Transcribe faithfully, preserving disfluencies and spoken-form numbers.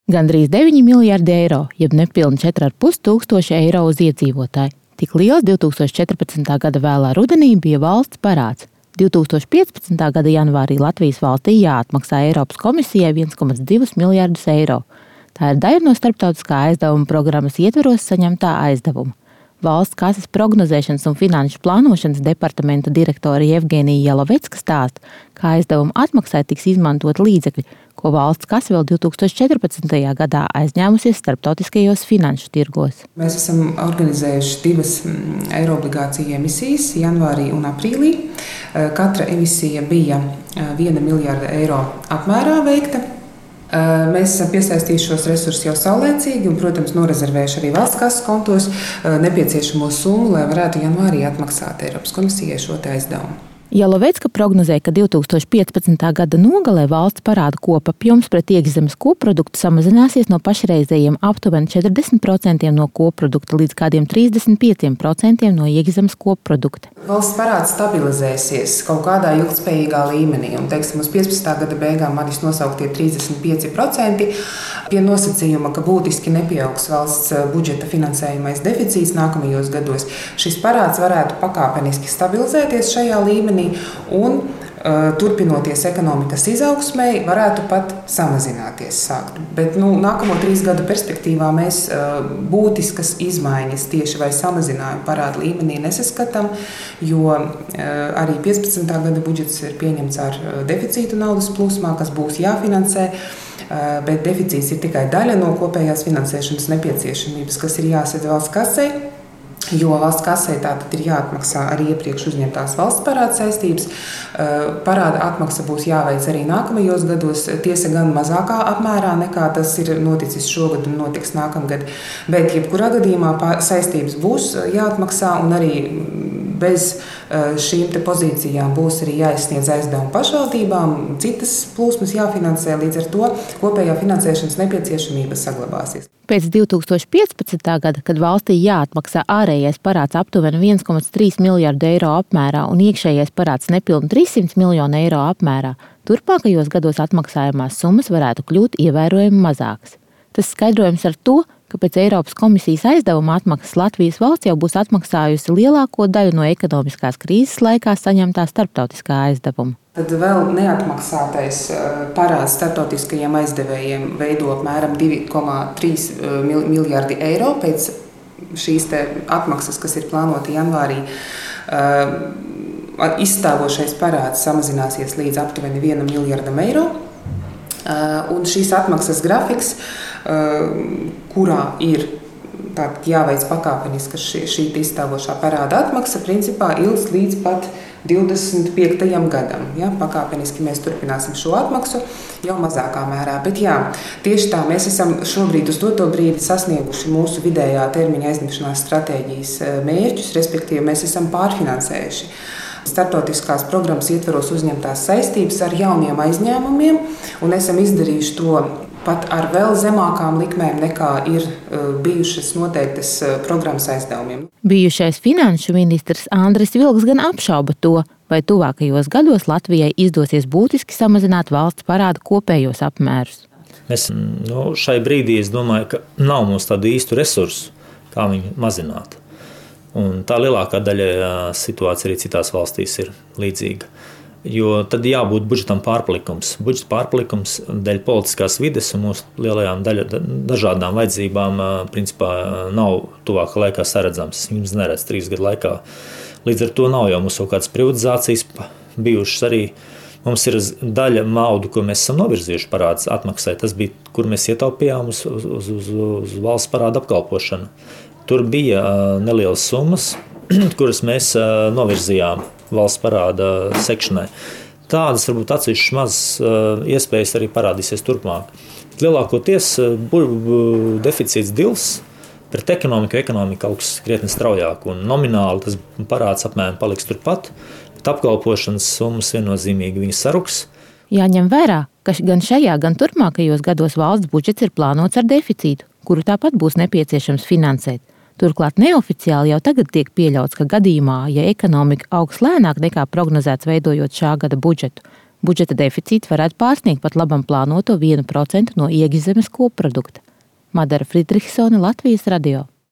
Gandrīz deviņi miljardi eiro, jeb nepilni četri ar pus tūkstoši eiro uz iedzīvotāju. Tik liels divtūkstoš četrpadsmitā gada vēlā rudenī bija valsts parāds. divtūkstoš piecpadsmitā gada janvārī Latvijas valstī jāatmaksā Eiropas komisijai viens komats divus miljardus eiro. Tā ir daļa no starptautiskā aizdevuma programmas ietveros saņemtā aizdevuma. Valsts kases prognozēšanas un finanšu plānošanas departamenta direktore Jevgenija Jalovecka stāsta, ka aizdevuma atmaksai tiks izmantot līdzekļi, ko valsts kase vēl divtūkstoš četrpadsmitajā gadā aizņēmusies starptautiskajos finanšu tirgos. Mēs esam organizējuši divas eiro obligāciju emisijas janvārī un aprīlī. Katra emisija bija viena miljarda eiro apmērā veikta. Mēs esam piesaistījuši šos resursus jau saulēcīgi un, protams, norezervējuši arī valsts kases kontos nepieciešamo summu, lai varētu janvārī atmaksāt Eiropas komisijai šo aizdevumu. Jalovecka prognozē, ka divtūkstoš piecpadsmitā gada nogalē valsts parāda kopapjoms pret iekšzemes koproduktu samazināsies no pašreizējiem aptuveni četrdesmit procenti no koprodukta līdz kādiem trīsdesmit pieci procenti no iekšzemes koprodukta. Valsts parāds stabilizēsies kaut kādā ilgtspējīgā līmenī, un, teiksim, uz piecpadsmitā gada beigām manis nosauktie trīsdesmit pieci procenti pie nosacījuma, ka būtiski nepieaugs valsts budžeta finansējumais deficīts nākamajos gados. Šis parāds varētu pakāpeniski stabilizēties šajā līmenī un, uh, turpinoties ekonomikas izaugsmei, varētu pat samazināties sākt. Bet nu, nākamo trīs gadu perspektīvā mēs uh, būtiskas izmaiņas tieši vai samazinājumu parādu līmenī nesaskatām, jo uh, arī piecpadsmitā gada budžets ir pieņemts ar uh, deficītu naudas plūsmā, kas būs jāfinansē. Uh, bet deficīts ir tikai daļa no kopējās finansēšanas nepieciešamības, kas ir jāsadz valsts kasei. Jo valsts kasei tātad ir jāatmaksā arī iepriekš uzņemtās valsts parāda saistības. Parāda atmaksa būs jāveic arī nākamajos gados, tiesa gan mazākā apmērā nekā tas ir noticis šogad un notiks nākamgad. Bet jebkurā gadījumā saistības būs jāatmaksā un arī bez šīm te pozīcijām būs arī jāizsniedz aizdevumi pašvaldībām, citas plūsmas jāfinansē, līdz ar to kopējā finansēšanas nepieciešamība saglabāsies. Pēc divtūkstoš piecpadsmitā gada, kad valstī jāatmaksā ārējais parāds aptuveni viens komats trīs miljardu eiro apmērā un iekšējais parāds nepilni trīssimt miljonu eiro apmērā, turpmākajos gados atmaksājumās summas varētu kļūt ievērojami mazākas. Tas skaidrojams ar to, ka pēc Eiropas komisijas aizdevuma atmaksas Latvijas valsts jau būs atmaksājusi lielāko daļu no ekonomiskās krīzes laikā saņemtā starptautiskā aizdevuma. Tad vēl neatmaksātais parāds starptautiskajiem aizdevējiem veido apmēram divi komats trīs miljardi eiro pēc šīs te atmaksas, kas ir plānota janvārī. Izstāvošais parāds samazināsies līdz aptuveni vienam miljardam eiro. Un šīs atmaksas grafiks, kurā ir tātad jāveic pakāpeniski šī, šī izstāvošā parāda atmaksa, principā ilgs līdz pat divdesmit piektajam gadam. Ja, pakāpeniski mēs turpināsim šo atmaksu jau mazākā mērā. Bet jā, tieši tā, mēs esam šobrīd uz doto brīdi sasnieguši mūsu vidējā termiņa aizņemšanās stratēģijas mērķus, respektīvi mēs esam pārfinansējuši starptautiskās programmas ietveros uzņemtās saistības ar jauniem aizņēmumiem, un esam izdarījuši to pat ar vēl zemākām likmēm nekā ir bijušas noteiktas programmas aizdevumiem. Bijušais finanšu ministrs Andris Vilks gan apšauba to, vai tuvākajos gados Latvijai izdosies būtiski samazināt valsts parāda kopējos apmērus. Mēs, nu, šai brīdī es domāju, ka nav mums tādu īstu resursu, kā viņu mazināt. Un tā lielākā daļa situācija arī citās valstīs ir līdzīga. Jo tad jābūt budžetam pārpalikums. Budžeta pārpalikums dēļ politiskās vides un mūsu lielajām daļa, dažādām vajadzībām principā nav tuvākā laikā saredzams. Viņas neredz trīs gadu laikā. Līdz ar to nav jau mums kaut kādas privatizācijas bijušas arī. Mums ir daļa naudu, ko mēs esam novirzījuši parāds atmaksai. Tas bija, kur mēs ietaupījām uz, uz, uz, uz valsts parāda apkalpošanu. Tur bija nelielas summas, kuras mēs novirzījām valsts parāda sekšanai. Tādas varbūt atsevišķas mazas iespējas arī parādīsies turpmāk. Lielākoties deficīts dils pret ekonomiku, ekonomika augs krietni straujāk un nomināli tas parāds apmēram paliks turpat, bet apkalpošanas summas viennozīmīgi viņas saruks. Jāņem vērā, ka gan šajā, gan turpmākajos gados valsts budžets ir plānots ar deficītu, kuru tāpat būs nepieciešams finansēt. Turklāt neoficiāli jau tagad tiek pieļauts, ka gadījumā, ja ekonomika augs lēnāk nekā prognozēts veidojot šā gada budžetu, Budžeta deficīts varētu pārsniegt pat labam plānoto vienu procentu no iekšzemes koprodukta. Madara Friedrichsone, Latvijas radio.